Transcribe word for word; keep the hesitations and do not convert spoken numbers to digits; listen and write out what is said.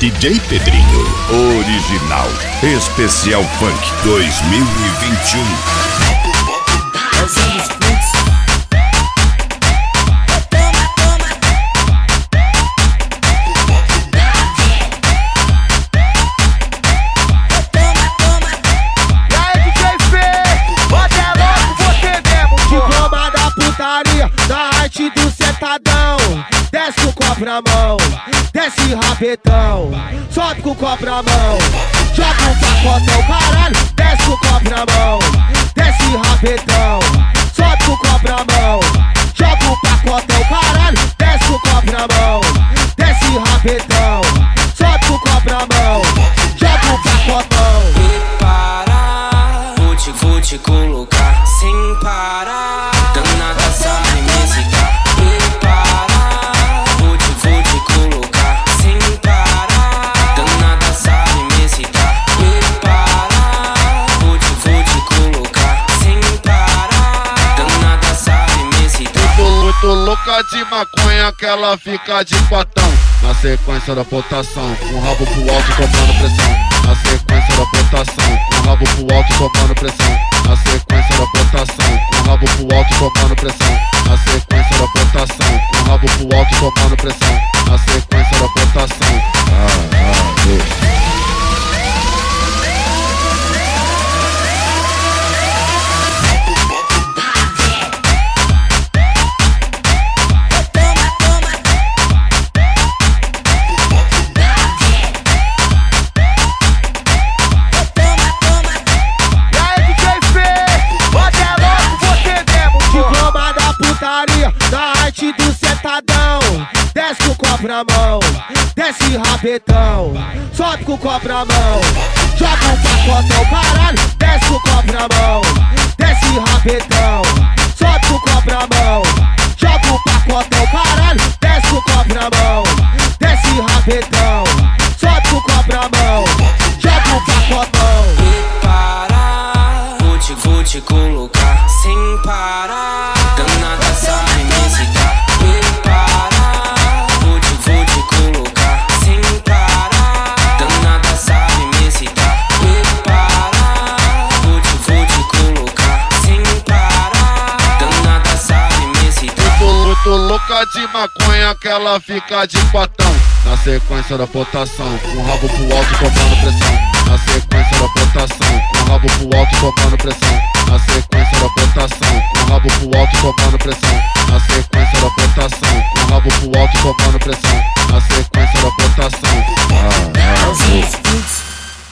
D J Pedrinho, original, especial funk dois mil e vinte e um. Da arte do sentadão, desce com o copo na mão, desce rabetão, sobe com o copo na mão, joga um pacotão, caralho, desce com o copo na mão, desce rabetão, sobe com o copo na mão, joga um pacotão, caralho, desce com o copo na mão, desce rabetão, sobe com o copo na mão, joga um pacotão. Prepara, vou te, vou te colocar sem parar. Danada sabe me excitar. Prepara, vou te, vou te colocar sem parar. Danada sabe me excitar. Prepara, vou te, vou te colocar sem parar. Danada sabe me excitar. Eu tô muito louca de maconha que ela fica de quatão. Na sequência da botação, com o rabo pro alto tomando pressão. Na sequência da botação, com o rabo pro alto tomando pressão. Na sequência da botação, com o rabo pro alto tomando pressão. Na sequência da botação, com o rabo pro alto tomando pressão. Na sequência da botação. Ah, ah, eu. Da arte do sentadão, desce com o copo na mão, desce rabetão, sobe com o copo na mão, joga um pacotão, caralho, desce com o copo na mão, desce rabetão, sobe com o copo na mão, joga um pacotão, caralho, desce com o copo na mão, desce rabetão, sobe com o copo na mão, joga um pacotão. Prepara, vou te, vou te colocar sem parar. Danada sabe me excitar. Prepara, vou te, vou te colocar sem parar. Danada sabe me excitar. Prepara, vou te, vou te colocar sem parar. Danada sabe me excitar. Eu tô muito louca de maconha que ela fica de quatão. Na sequência da botação, com o rabo pro alto tomando pressão. Na sequência da botação, com o rabo pro alto tomando pressão. Na sequência da botação, com o rabo pro alto tomando pressão. Na sequência da botação, com o rabo pro alto tomando pressão. Na sequência